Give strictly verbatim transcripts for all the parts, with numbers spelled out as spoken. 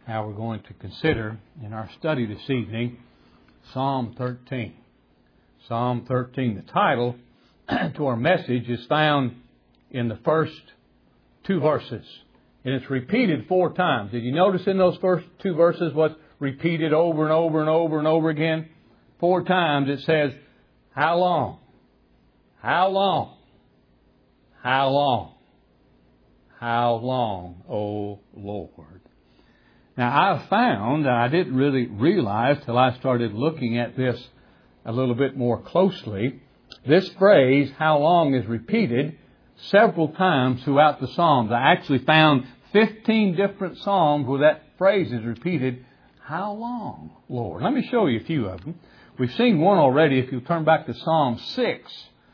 Now we're going to consider in our study this evening Psalm thirteen. Psalm thirteen. The title to our message is found in the first two verses. And it's repeated four times. Did you notice in those first two verses what's repeated over and over and over and over again? Four times it says, how long? How long? How long? How long, O Lord? Now, I found that I didn't really realize till I started looking at this a little bit more closely. This phrase, how long, is repeated several times throughout the Psalms. I actually found fifteen different Psalms where that phrase is repeated, how long, Lord? Let me show you a few of them. We've seen one already. If you turn back to Psalm six,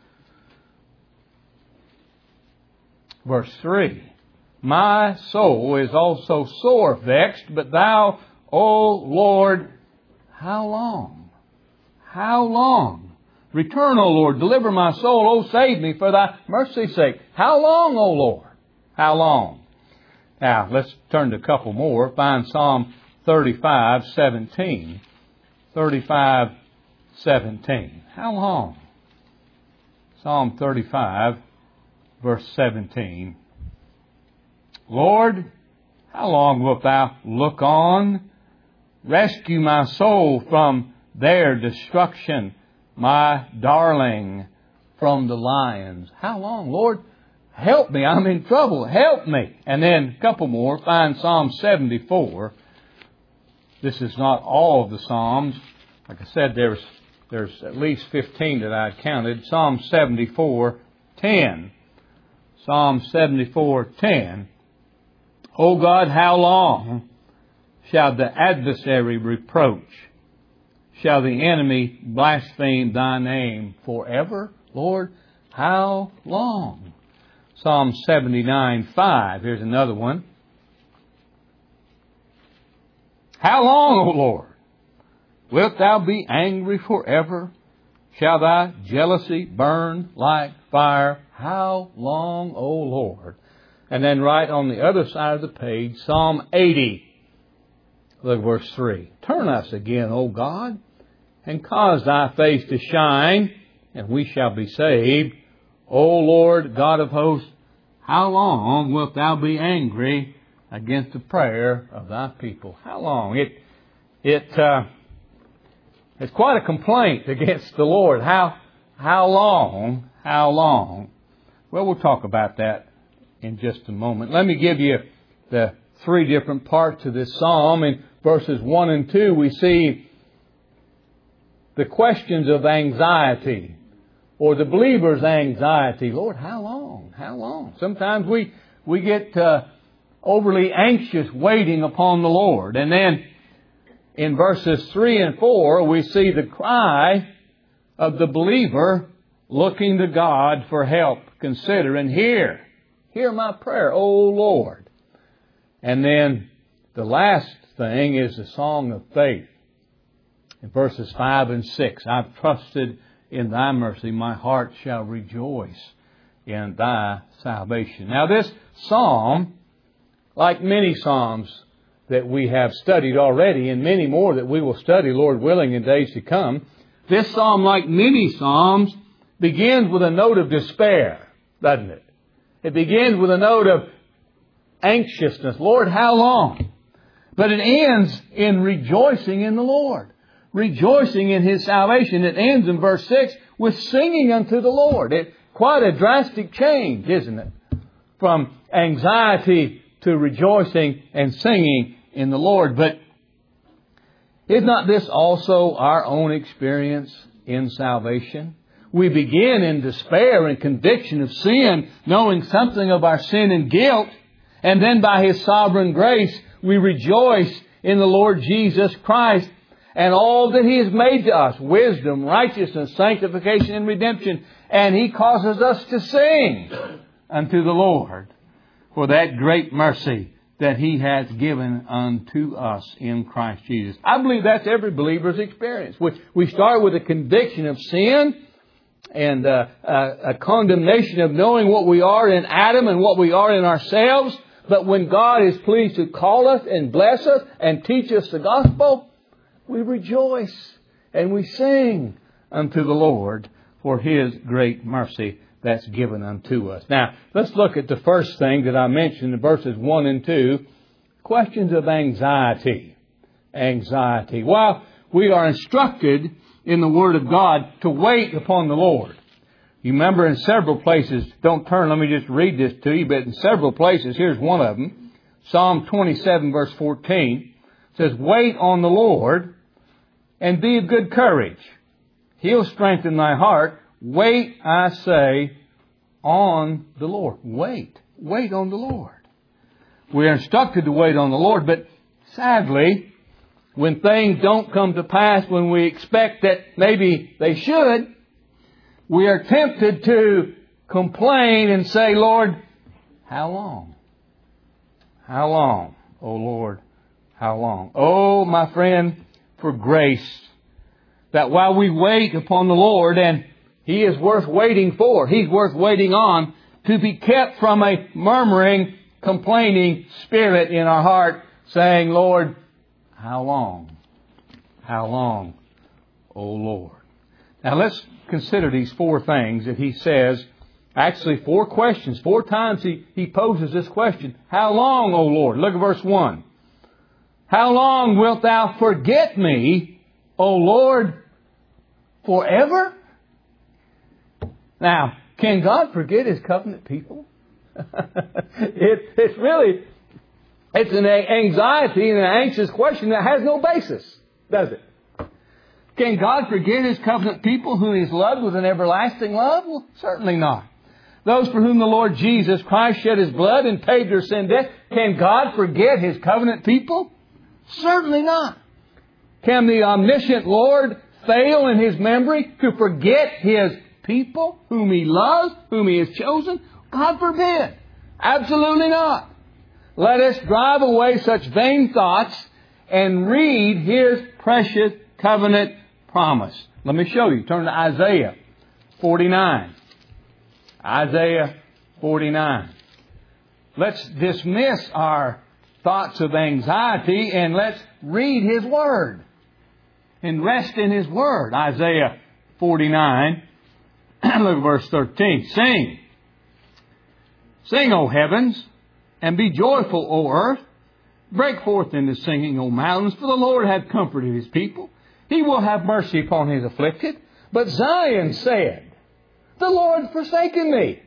verse three. My soul is also sore vexed, but thou, O Lord, how long? How long? Return, O Lord, deliver my soul, O save me for thy mercy's sake. How long, O Lord? How long? Now, let's turn to a couple more. Find Psalm thirty-five seventeen. thirty-five seventeen. How long? Psalm thirty-five, verse seventeen. Lord, how long wilt thou look on? Rescue my soul from their destruction, my darling from the lions. How long? Lord, help me. I'm in trouble. Help me. And then a couple more. Find Psalm seventy-four. This is not all of the Psalms. Like I said, there's there's at least fifteen that I counted. Psalm seventy-four ten. Psalm seventy-four ten. O God, how long shall the adversary reproach? Shall the enemy blaspheme thy name forever? Lord, how long? Psalm seventy-nine five. Here's another one. How long, O Lord, wilt thou be angry forever? Shall thy jealousy burn like fire? How long, O Lord? And then right on the other side of the page, Psalm eighty. Look at verse three. Turn us again, O God, and cause thy face to shine, and we shall be saved. O Lord, God of hosts, how long wilt thou be angry against the prayer of thy people? How long? It, it, uh, it's quite a complaint against the Lord. How, how long? How long? Well, we'll talk about that in just a moment. Let me give you the three different parts of this psalm. In verses one and two, we see the questions of anxiety, or the believer's anxiety. Lord, how long? How long? Sometimes we, we get uh, overly anxious waiting upon the Lord. And then in verses three and four, we see the cry of the believer looking to God for help. Consider and hear. Hear my prayer, O Lord. And then the last thing is the song of faith. In verses five and six, I've trusted in thy mercy. My heart shall rejoice in thy salvation. Now this psalm, like many psalms that we have studied already, and many more that we will study, Lord willing, in days to come, this psalm, like many psalms, begins with a note of despair, doesn't it? It begins with a note of anxiousness. Lord, how long? But it ends in rejoicing in the Lord. Rejoicing in His salvation. It ends in verse six with singing unto the Lord. It's quite a drastic change, isn't it? From anxiety to rejoicing and singing in the Lord. But is not this also our own experience in salvation? We begin in despair and conviction of sin, knowing something of our sin and guilt. And then by His sovereign grace, we rejoice in the Lord Jesus Christ and all that He has made to us. Wisdom, righteousness, sanctification, and redemption. And He causes us to sing unto the Lord for that great mercy that He has given unto us in Christ Jesus. I believe that's every believer's experience. We, we start with a conviction of sin and uh, a, a condemnation of knowing what we are in Adam and what we are in ourselves. But when God is pleased to call us and bless us and teach us the gospel, we rejoice and we sing unto the Lord for His great mercy that's given unto us. Now, let's look at the first thing that I mentioned in verses one and two. Questions of anxiety. Anxiety. While we are instructed in the Word of God to wait upon the Lord. You remember in several places, don't turn, let me just read this to you, but in several places, here's one of them. Psalm twenty-seven verse fourteen says, wait on the Lord and be of good courage. He'll strengthen thy heart. Wait, I say, on the Lord. Wait. Wait on the Lord. We are instructed to wait on the Lord, but sadly, when things don't come to pass when we expect that maybe they should, we are tempted to complain and say, Lord, how long? How long, O Lord, how long? Oh, my friend, for grace, that while we wait upon the Lord, and He is worth waiting for, He's worth waiting on, to be kept from a murmuring, complaining spirit in our heart, saying, Lord, how long? How long, O Lord? Now let's consider these four things that He says. Actually, four questions. Four times He, he poses this question. How long, O Lord? Look at verse one. How long wilt Thou forget me, O Lord, forever? Now, can God forget His covenant people? it, it's really, it's an anxiety and an anxious question that has no basis, does it? Can God forget His covenant people who He has loved with an everlasting love? Well, certainly not. Those for whom the Lord Jesus Christ shed His blood and paid their sin debt, can God forget His covenant people? Certainly not. Can the omniscient Lord fail in His memory to forget His people whom He loves, whom He has chosen? God forbid. Absolutely not. Let us drive away such vain thoughts and read His precious covenant promise. Let me show you. Turn to Isaiah forty-nine. Isaiah forty-nine. Let's dismiss our thoughts of anxiety and let's read His Word and rest in His Word. Isaiah forty-nine. Look at verse thirteen. Sing. Sing, O heavens, and be joyful, O earth. Break forth into singing, O mountains, for the Lord hath comforted His people. He will have mercy upon His afflicted. But Zion said, the Lord forsaken me.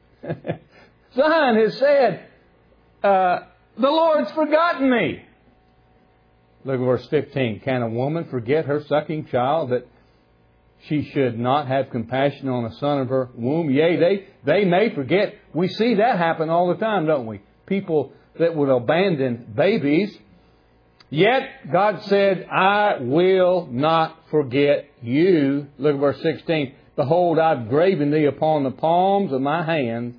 Zion has said, uh, the Lord's forgotten me. Look at verse fifteen. Can a woman forget her sucking child, that she should not have compassion on the son of her womb? Yea, they, they may forget. We see that happen all the time, don't we? People that would abandon babies. Yet God said, I will not forget you. Look at verse sixteen. Behold, I've graven thee upon the palms of my hands.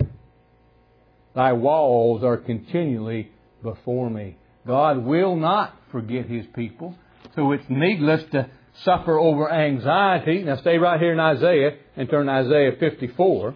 Thy walls are continually before me. God will not forget His people. So it's needless to suffer over anxiety. Now stay right here in Isaiah and turn to Isaiah fifty-four.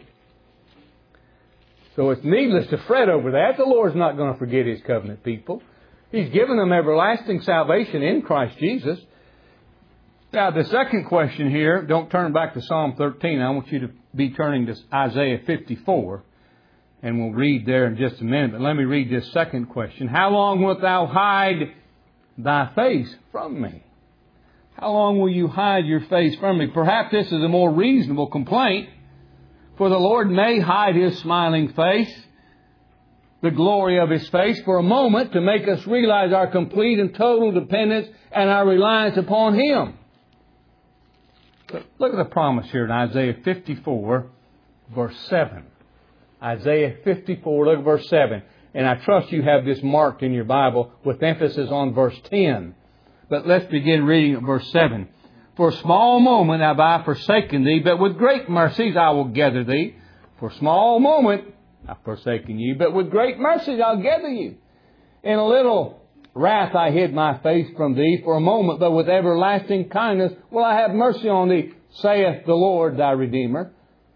So it's needless to fret over that. The Lord's not going to forget His covenant people. He's given them everlasting salvation in Christ Jesus. Now the second question here, don't turn back to Psalm thirteen. I want you to be turning to Isaiah fifty-four. And we'll read there in just a minute. But let me read this second question. How long wilt thou hide thy face from me? How long will you hide your face from me? Perhaps this is a more reasonable complaint. For the Lord may hide His smiling face, the glory of His face, for a moment to make us realize our complete and total dependence and our reliance upon Him. But look at the promise here in Isaiah fifty-four, verse seven. Isaiah fifty-four, look at verse seven. And I trust you have this marked in your Bible with emphasis on verse ten. But let's begin reading at verse seven. For a small moment have I forsaken thee, but with great mercies I will gather thee. For a small moment I've forsaken you, but with great mercies I'll gather you. In a little wrath I hid my face from thee for a moment, but with everlasting kindness will I have mercy on thee, saith the Lord thy Redeemer.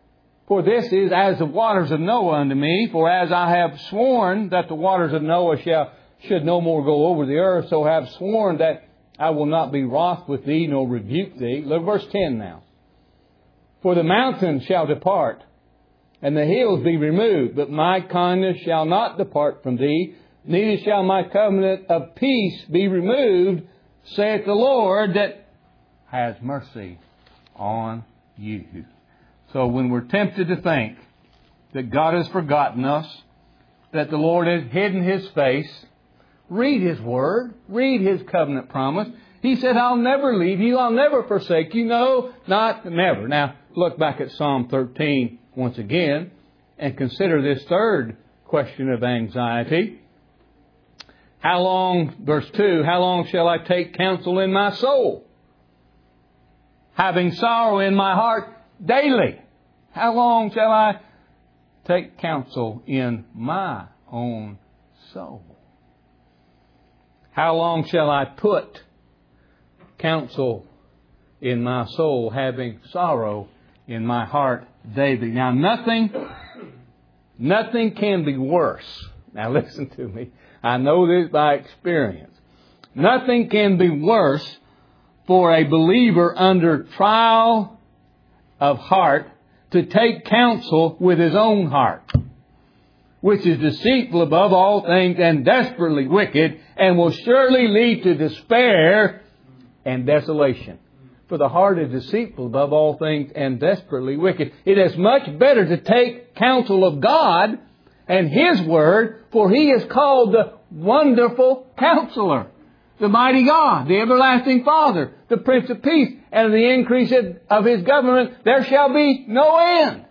For this is as the waters of Noah unto me. For as I have sworn that the waters of Noah shall should no more go over the earth, so have sworn that I will not be wroth with thee, nor rebuke thee. Look at verse ten now. For the mountains shall depart, and the hills be removed, but my kindness shall not depart from thee, neither shall my covenant of peace be removed, saith the Lord that has mercy on you. So when we're tempted to think that God has forgotten us, that the Lord has hidden His face, read His Word, read His covenant promise. He said, I'll never leave you, I'll never forsake you. No, not never. Now, look back at Psalm thirteen once again and consider this third question of anxiety. How long, verse two, how long shall I take counsel in my soul, having sorrow in my heart daily? How long shall I take counsel in my own soul? How long shall I put counsel in my soul, having sorrow in my heart daily? Now, nothing, nothing can be worse. Now, listen to me. I know this by experience. Nothing can be worse for a believer under trial of heart to take counsel with his own heart, which is deceitful above all things and desperately wicked, and will surely lead to despair and desolation. For the heart is deceitful above all things and desperately wicked. It is much better to take counsel of God and His Word, for He is called the Wonderful Counselor, the Mighty God, the Everlasting Father, the Prince of Peace, and of the increase of His government there shall be no end.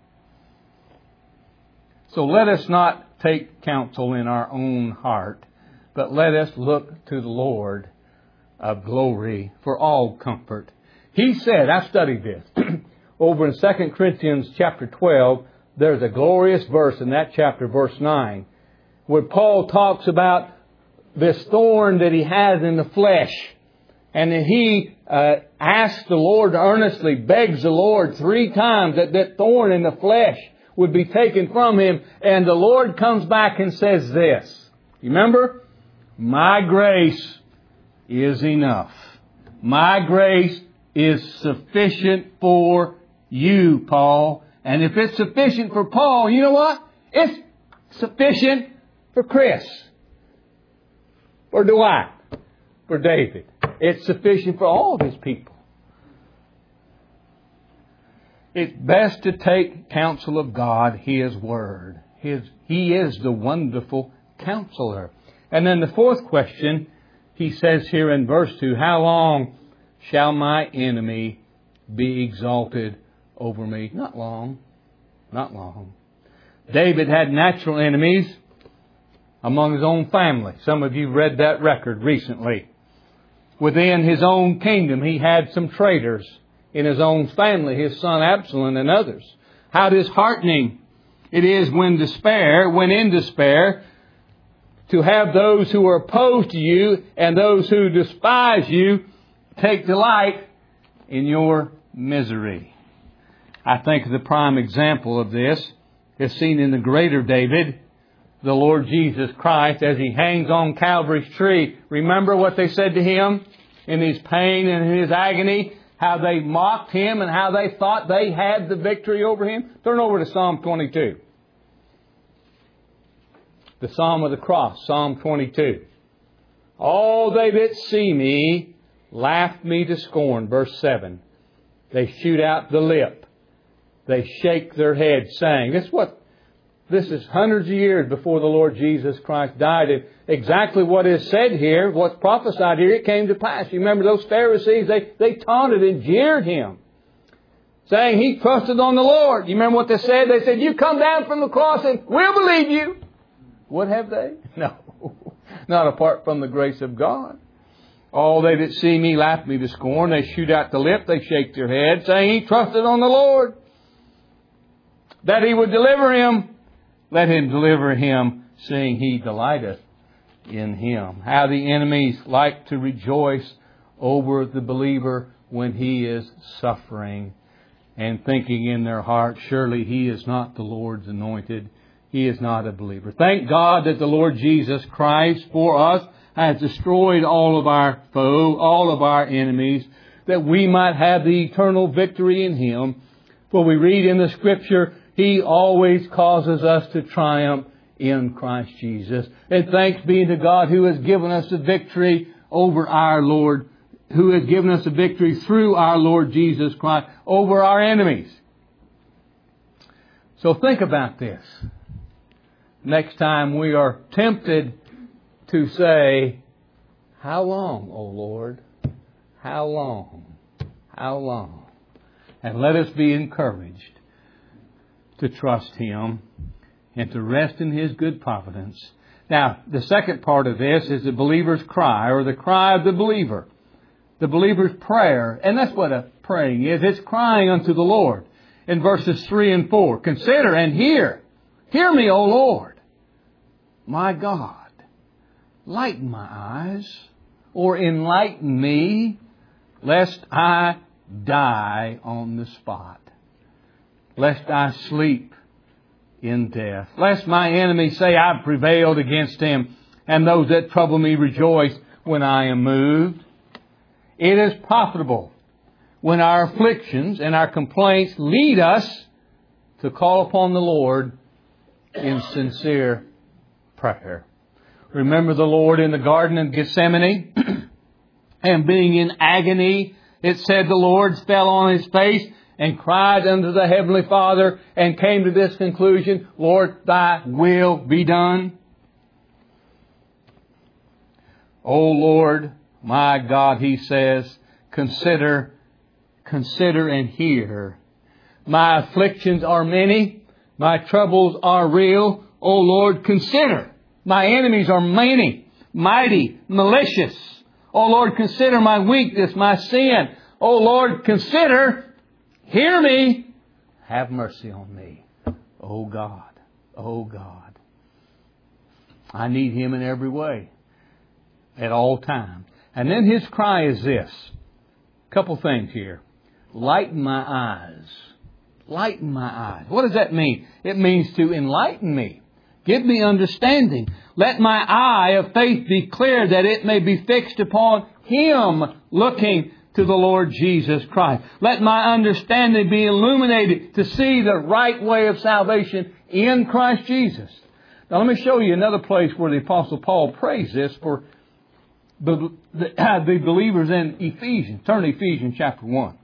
So let us not take counsel in our own heart, but let us look to the Lord of glory for all comfort. He said, I studied this, over in Second Corinthians chapter twelve, there's a glorious verse in that chapter, verse nine, where Paul talks about this thorn that he has in the flesh. And that he uh, asks the Lord, earnestly begs the Lord three times that that thorn in the flesh would be taken from him. And the Lord comes back and says this. You remember? My grace is enough. My grace is sufficient for you, Paul. And if it's sufficient for Paul, you know what? It's sufficient for Chris. For Dwight. For David. It's sufficient for all of His people. It's best to take counsel of God, His Word. His, He is the wonderful counselor. And then the fourth question, he says here in verse two, how long shall my enemy be exalted over me? Not long. Not long. David had natural enemies among his own family. Some of you read that record recently. Within his own kingdom, he had some traitors in his own family, his son Absalom and others. How disheartening it is when despair, when in despair, to have those who are opposed to you and those who despise you take delight in your misery. I think the prime example of this is seen in the greater David, the Lord Jesus Christ, as He hangs on Calvary's tree. Remember what they said to Him in His pain and in His agony? How they mocked Him and how they thought they had the victory over Him? Turn over to Psalm twenty-two. The Psalm of the Cross, Psalm twenty-two. All they that see me laugh me to scorn. Verse seven. They shoot out the lip. They shake their head, saying, this is what This is hundreds of years before the Lord Jesus Christ died. And exactly what is said here, what's prophesied here, it came to pass. You remember those Pharisees, they, they taunted and jeered Him, saying He trusted on the Lord. You remember what they said? They said, you come down from the cross and we'll believe you. What have they? No, not apart from the grace of God. All they that see me laugh me to scorn. They shoot out the lip, they shake their head, saying He trusted on the Lord, that He would deliver him. Let Him deliver him, seeing He delighteth in him. How the enemies like to rejoice over the believer when he is suffering. and thinking in their heart, surely he is not the Lord's anointed. He is not a believer. Thank God that the Lord Jesus Christ for us has destroyed all of our foe, all of our enemies, that we might have the eternal victory in Him. For we read in the Scripture, He always causes us to triumph in Christ Jesus. And thanks be to God who has given us the victory over our Lord, who has given us the victory through our Lord Jesus Christ over our enemies. So think about this. Next time we are tempted to say, how long, O Lord? How long? How long? And let us be encouraged to trust Him and to rest in His good providence. Now, the second part of this is the believer's cry, or the cry of the believer. The believer's prayer. And that's what a praying is. It's crying unto the Lord. In verses three and four, consider and hear. Hear me, O Lord, my God. Lighten my eyes, or enlighten me, lest I die on the spot, lest I sleep in death, lest my enemies say I've prevailed against him, and those that trouble me rejoice when I am moved. It is profitable when our afflictions and our complaints lead us to call upon the Lord in sincere prayer. Remember the Lord in the Garden of Gethsemane, and being in agony, it said the Lord fell on His face and cried unto the Heavenly Father and came to this conclusion, Lord, Thy will be done. O Lord, my God, He says, consider, consider and hear. My afflictions are many, my troubles are real. O Lord, consider. My enemies are many, mighty, malicious. O Lord, consider my weakness, my sin. O Lord, consider, hear me, have mercy on me. O God, O God. I need Him in every way, at all times. And then His cry is this. A couple things here. Lighten my eyes. Lighten my eyes. What does that mean? It means to enlighten me. Give me understanding. Let my eye of faith be clear, that it may be fixed upon Him, looking to the Lord Jesus Christ. Let my understanding be illuminated to see the right way of salvation in Christ Jesus. Now let me show you another place where the Apostle Paul prays this for the, the, the believers in Ephesians. Turn to Ephesians chapter one.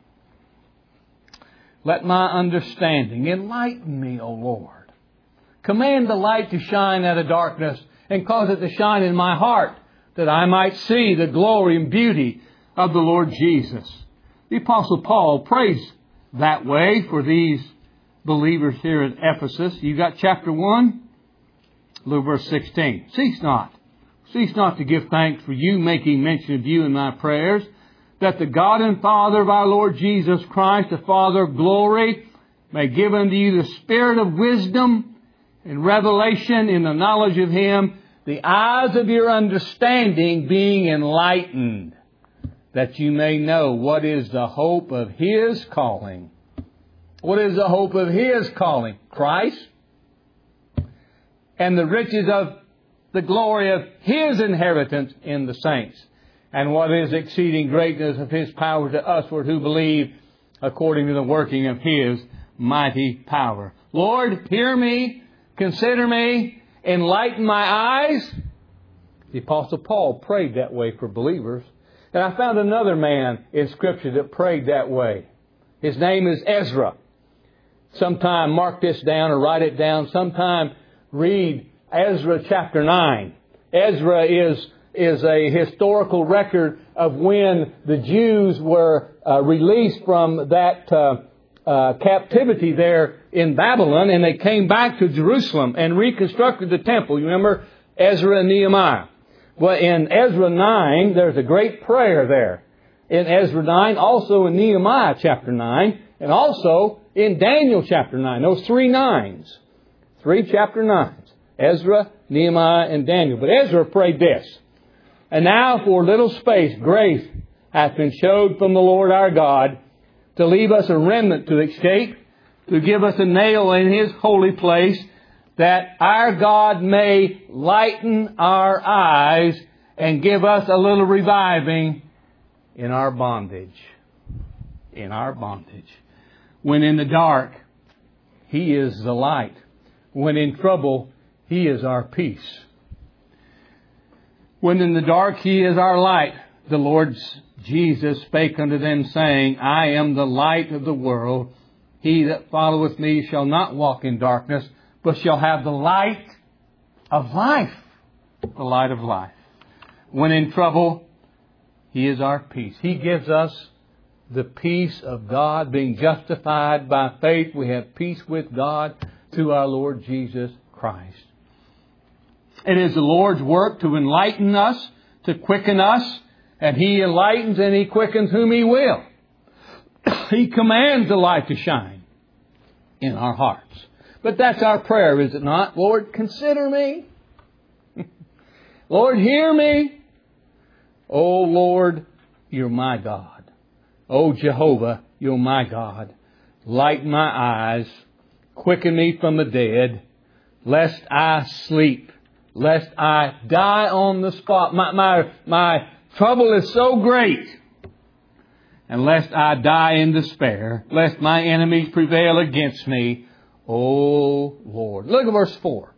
Let my understanding enlighten me, O Lord. Command the light to shine out of darkness and cause it to shine in my heart, that I might see the glory and beauty of the Lord Jesus. The Apostle Paul prays that way for these believers here at Ephesus. You got chapter one, look verse sixteen. Cease not, cease not to give thanks for you, making mention of you in my prayers, that the God and Father of our Lord Jesus Christ, the Father of glory, may give unto you the spirit of wisdom and revelation in the knowledge of Him, the eyes of your understanding being enlightened, that you may know what is the hope of His calling. What is the hope of His calling? Christ. And the riches of the glory of His inheritance in the saints. And what is exceeding greatness of His power to us who believe, according to the working of His mighty power. Lord, hear me. Consider me, enlighten my eyes. The Apostle Paul prayed that way for believers. And I found another man in Scripture that prayed that way. His name is Ezra. Sometime mark this down or write it down. Sometime read Ezra chapter nine. Ezra is, is a historical record of when the Jews were uh, released from that uh, uh, captivity there in Babylon, and they came back to Jerusalem and reconstructed the temple. You remember Ezra and Nehemiah. Well, in Ezra nine, there's a great prayer there. In Ezra nine, also in Nehemiah chapter nine, and also in Daniel chapter nine. Those three nines. Three chapter nines. Ezra, Nehemiah, and Daniel. But Ezra prayed this. And now for a little space, grace hath been showed from the Lord our God, to leave us a remnant to escape, to give us a nail in His holy place, that our God may lighten our eyes and give us a little reviving in our bondage. In our bondage. When in the dark, He is the light. When in trouble, He is our peace. When in the dark, He is our light. The Lord Jesus spake unto them, saying, I am the light of the world. He that followeth me shall not walk in darkness, but shall have the light of life. The light of life. When in trouble, He is our peace. He gives us the peace of God. Being justified by faith, we have peace with God through our Lord Jesus Christ. It is the Lord's work to enlighten us, to quicken us, and He enlightens and He quickens whom He will. He commands the light to shine in our hearts. But that's our prayer, is it not? Lord, consider me. Lord, hear me. Oh, Lord, You're my God. Oh, Jehovah, You're my God. Lighten my eyes. Quicken me from the dead, lest I sleep, lest I die on the spot. My, my, my trouble is so great. And lest I die in despair, lest my enemies prevail against me. Oh, Lord. Look at verse four.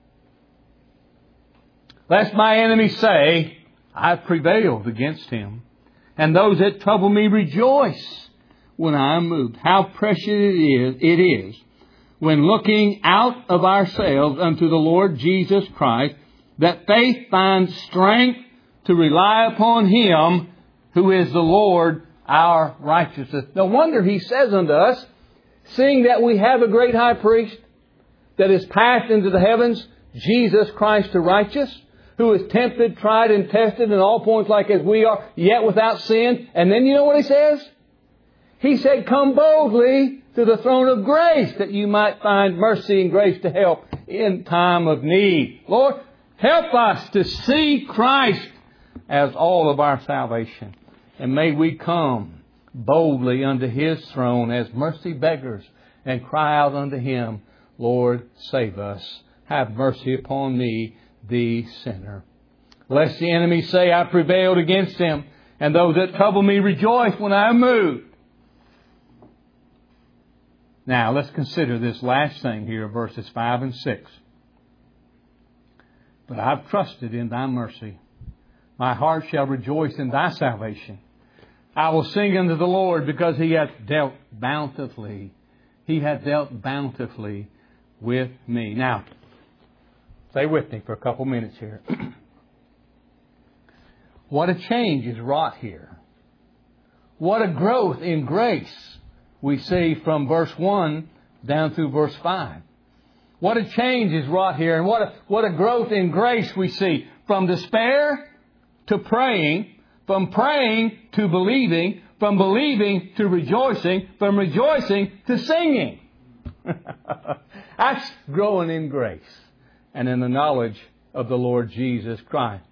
Lest my enemies say, I've prevailed against him, and those that trouble me rejoice when I am moved. How precious it is, it is when looking out of ourselves unto the Lord Jesus Christ, that faith finds strength to rely upon Him who is the Lord our righteousness. No wonder He says unto us, seeing that we have a great high priest that is passed into the heavens, Jesus Christ the righteous, who is tempted, tried, and tested in all points like as we are, yet without sin. And then you know what He says? He said, come boldly to the throne of grace, that you might find mercy and grace to help in time of need. Lord, help us to see Christ as all of our salvation. And may we come boldly unto His throne as mercy beggars and cry out unto Him, Lord, save us. Have mercy upon me, the sinner. Lest the enemy say, I prevailed against him, and those that trouble me rejoice when I am moved. Now, let's consider this last thing here, verses five and six. But I've trusted in Thy mercy. My heart shall rejoice in Thy salvation. I will sing unto the Lord, because He hath dealt bountifully. He hath dealt bountifully with me. Now, stay with me for a couple minutes here. What a change is wrought here. What a growth in grace we see from verse one down through verse five. What a change is wrought here, and what a, what a growth in grace we see from despair to praying, from praying to believing, from believing to rejoicing, from rejoicing to singing. That's growing in grace and in the knowledge of the Lord Jesus Christ.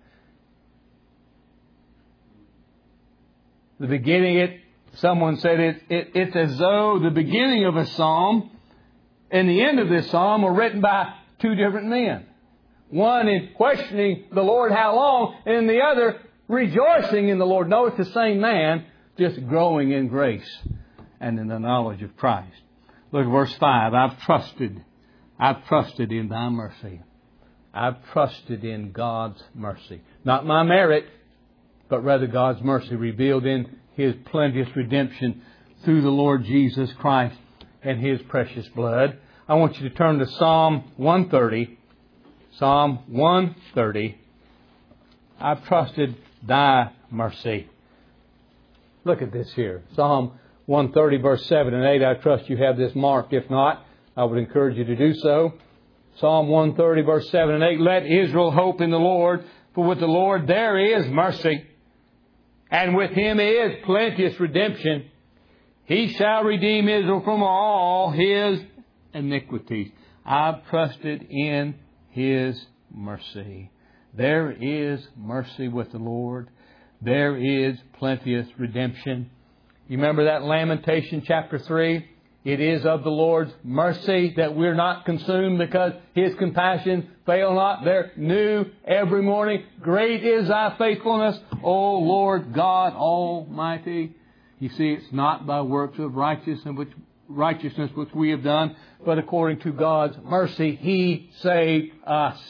The beginning, it someone said it, it, it's as though the beginning of a psalm and the end of this psalm were written by two different men. One in questioning the Lord how long, and the other rejoicing in the Lord. No, it's the same man, just growing in grace and in the knowledge of Christ. Look at verse five. I've trusted. I've trusted in Thy mercy. I've trusted in God's mercy. Not my merit, but rather God's mercy revealed in His plenteous redemption through the Lord Jesus Christ and His precious blood. I want you to turn to Psalm one thirty. Psalm one thirty. I've trusted Thy mercy. Look at this here. Psalm one thirty, verse seven and eight. I trust you have this marked. If not, I would encourage you to do so. Psalm one thirty, verse seven and eight. Let Israel hope in the Lord, for with the Lord there is mercy, and with Him is plenteous redemption. He shall redeem Israel from all his iniquities. I've trusted in His mercy. There is mercy with the Lord. There is plenteous redemption. You remember that Lamentation chapter three? It is of the Lord's mercy that we're not consumed, because His compassions fail not. They're new every morning. Great is Thy faithfulness, O Lord God Almighty. You see, it's not by works of righteousness which, righteousness which we have done, but according to God's mercy, He saved us.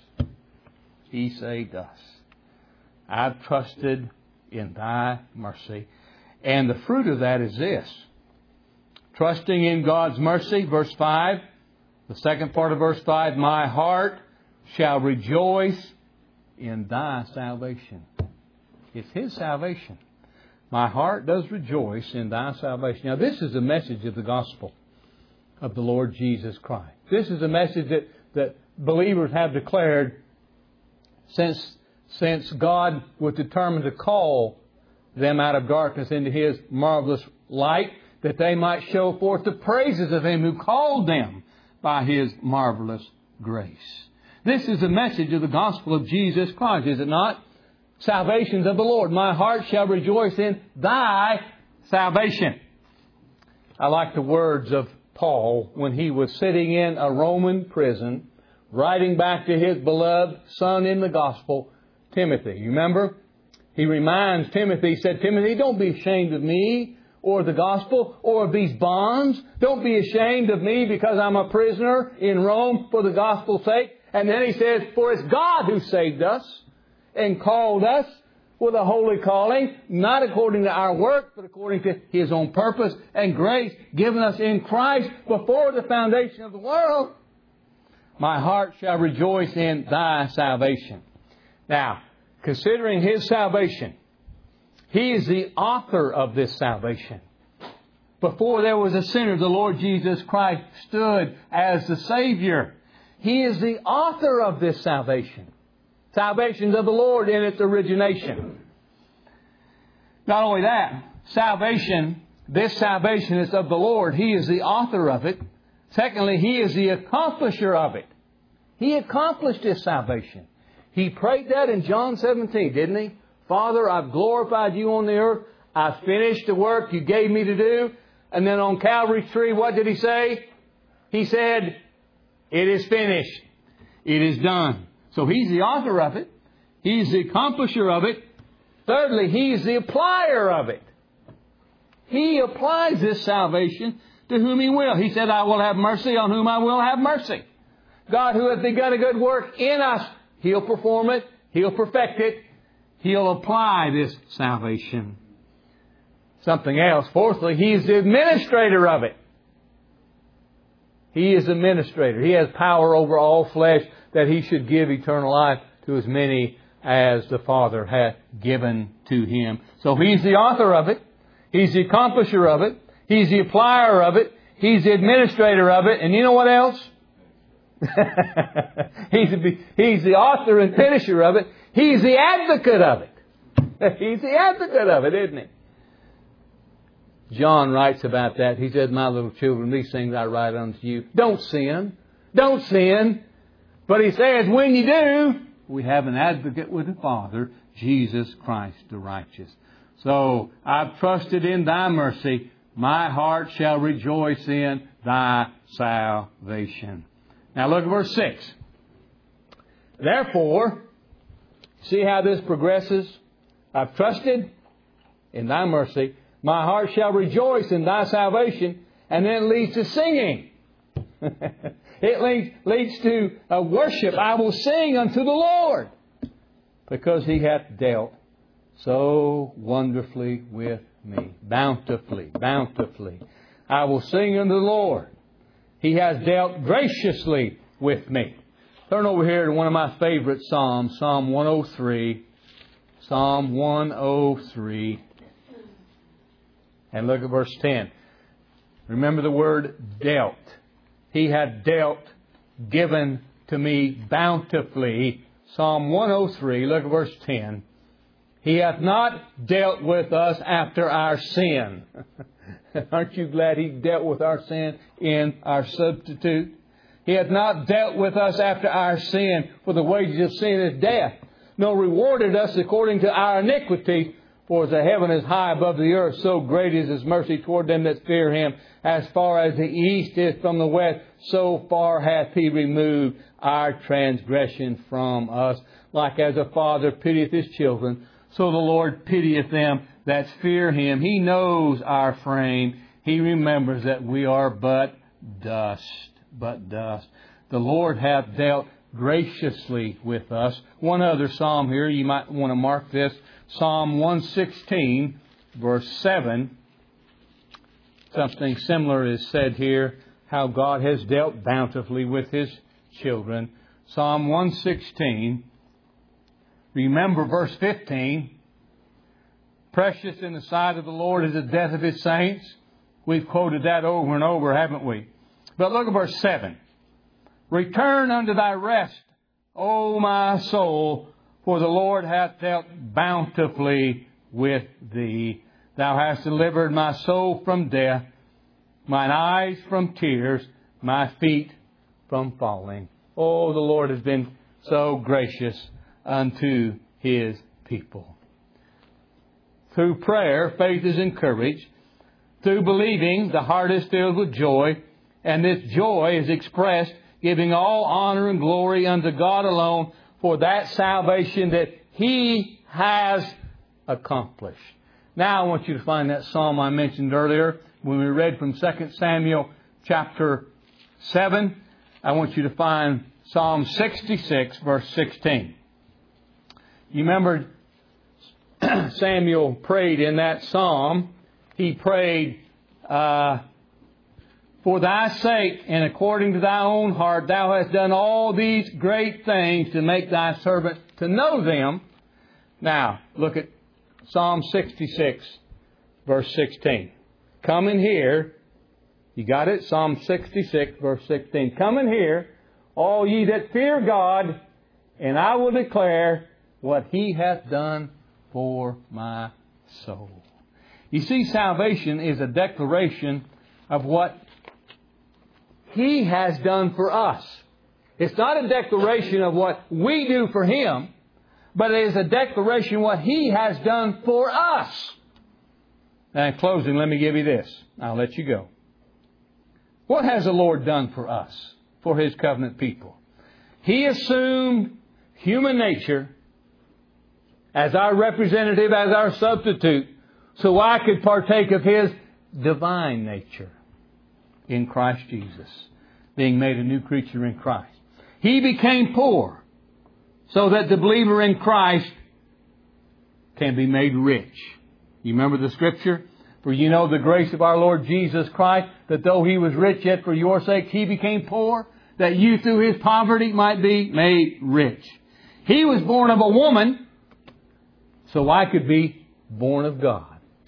He saved us. I've trusted in Thy mercy. And the fruit of that is this. Trusting in God's mercy, verse five, the second part of verse five, my heart shall rejoice in Thy salvation. It's His salvation. My heart does rejoice in Thy salvation. Now, this is the message of the gospel of the Lord Jesus Christ. This is a message that, that believers have declared since, since God was determined to call them out of darkness into His marvelous light, that they might show forth the praises of Him who called them by His marvelous grace. This is the message of the gospel of Jesus Christ, is it not? Salvations of the Lord. My heart shall rejoice in Thy salvation. I like the words of Paul when he was sitting in a Roman prison, writing back to his beloved son in the gospel, Timothy. You remember? He reminds Timothy, he said, Timothy, don't be ashamed of me, or the gospel, or of these bonds. Don't be ashamed of me because I'm a prisoner in Rome for the gospel's sake. And then he says, for it's God who saved us and called us with a holy calling, not according to our work, but according to His own purpose and grace given us in Christ before the foundation of the world. My heart shall rejoice in Thy salvation. Now, considering His salvation, He is the author of this salvation. Before there was a sinner, the Lord Jesus Christ stood as the Savior. He is the author of this salvation. Salvation of the Lord in its origination. Not only that, salvation, this salvation is of the Lord. He is the author of it. Secondly, He is the accomplisher of it. He accomplished His salvation. He prayed that in John seventeen, didn't He? Father, I've glorified You on the earth. I've finished the work You gave Me to do. And then on Calvary's tree, what did He say? He said, it is finished. It is done. So He's the author of it. He's the accomplisher of it. Thirdly, He's the applier of it. He applies this salvation to whom He will. He said, I will have mercy on whom I will have mercy. God, who has begun a good work in us, He'll perform it. He'll perfect it. He'll apply this salvation. Something else. Fourthly, He's the administrator of it. He is the administrator. He has power over all flesh, that He should give eternal life to as many as the Father hath given to Him. So He's the author of it. He's the accomplisher of it. He's the applier of it. He's the administrator of it. And you know what else? he's, the, he's the author and finisher of it. He's the advocate of it. He's the advocate of it, isn't He? John writes about that. He said, my little children, these things I write unto you. Don't sin. Don't sin. But he says, when you do, we have an advocate with the Father, Jesus Christ the righteous. So, I've trusted in Thy mercy. My heart shall rejoice in Thy salvation. Now look at verse six. Therefore, see how this progresses? I've trusted in Thy mercy. My heart shall rejoice in Thy salvation. And then it leads to singing. It leads, leads to uh, worship. I will sing unto the Lord, because He hath dealt so wonderfully with me. Bountifully, bountifully. I will sing unto the Lord. He has dealt graciously with me. Turn over here to one of my favorite Psalms, Psalm one oh three. Psalm one oh three. And look at verse ten. Remember the word dealt. He hath dealt, given to me bountifully. Psalm one oh three, look at verse ten. He hath not dealt with us after our sin. Aren't you glad He dealt with our sin in our substitute? He hath not dealt with us after our sin, for the wages of sin is death, nor rewarded us according to our iniquity, For as the heaven is high above the earth, so great is His mercy toward them that fear Him. As far as the east is from the west, so far hath He removed our transgression from us. Like as a father pitieth his children, so the Lord pitieth them that fear Him. He knows our frame. He remembers that we are but dust, but dust. The Lord hath dealt graciously with us. One other psalm here, you might want to mark this. Psalm one sixteen, verse seven. Something similar is said here, how God has dealt bountifully with His children. Psalm one sixteen. Remember verse fifteen. Precious in the sight of the Lord is the death of His saints. We've quoted that over and over, haven't we? But look at verse seven. Return unto thy rest, O my soul, for the Lord hath dealt bountifully with thee. Thou hast delivered my soul from death, mine eyes from tears, my feet from falling. Oh, the Lord has been so gracious unto His people. Through prayer, faith is encouraged. Through believing, the heart is filled with joy. And this joy is expressed giving all honor and glory unto God alone for that salvation that He has accomplished. Now I want you to find that psalm I mentioned earlier when we read from Second Samuel chapter seven. I want you to find Psalm sixty-six, verse sixteen. You remember Samuel prayed in that psalm. He prayed, uh, for thy sake and according to thy own heart, thou hast done all these great things to make thy servant to know them. Now, look at Psalm sixty-six, verse sixteen. Come and hear. You got it? Psalm sixty-six, verse sixteen. Come and hear, all ye that fear God, and I will declare what He hath done for my soul. You see, salvation is a declaration of what He has done for us. It's not a declaration of what we do for Him, but it is a declaration of what He has done for us. Now, in closing, let me give you this. I'll let you go. What has the Lord done for us, for His covenant people? He assumed human nature as our representative, as our substitute, so I could partake of His divine nature in Christ Jesus, being made a new creature in Christ. He became poor so that the believer in Christ can be made rich. You remember the Scripture? For you know the grace of our Lord Jesus Christ, that though He was rich, yet for your sake He became poor, that you through His poverty might be made rich. He was born of a woman, so I could be born of God.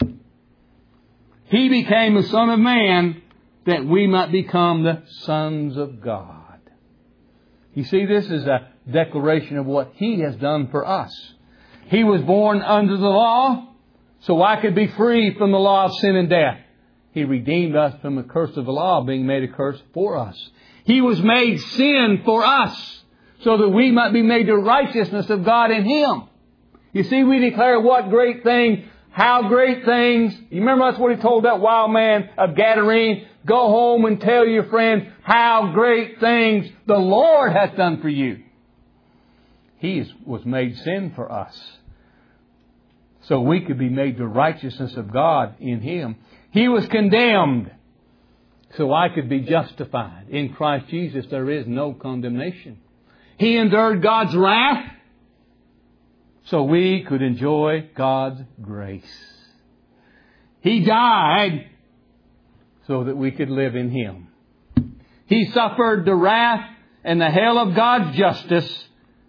He became the Son of Man, that we might become the sons of God. You see, this is a declaration of what He has done for us. He was born under the law, so I could be free from the law of sin and death. He redeemed us from the curse of the law, being made a curse for us. He was made sin for us, so that we might be made the righteousness of God in Him. You see, we declare what great things, how great things. You remember that's what He told that wild man of Gadarene? Go home and tell your friends how great things the Lord hath done for you. He was made sin for us, so we could be made the righteousness of God in Him. He was condemned, so I could be justified. In Christ Jesus there is no condemnation. He endured God's wrath, so we could enjoy God's grace. He died so that we could live in Him. He suffered the wrath and the hell of God's justice.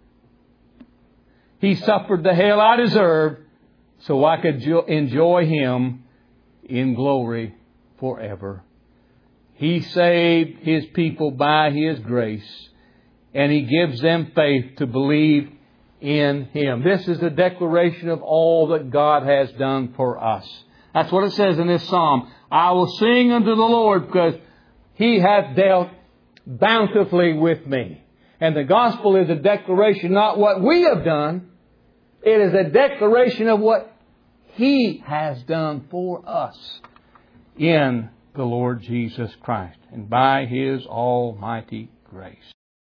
He suffered the hell I deserved, so I could enjoy Him in glory forever. He saved His people by His grace, and He gives them faith to believe in Him. This is the declaration of all that God has done for us. That's what it says in this psalm. I will sing unto the Lord because He hath dealt bountifully with me. And the gospel is a declaration, not what we have done. It is a declaration of what He has done for us in the Lord Jesus Christ and by His almighty grace.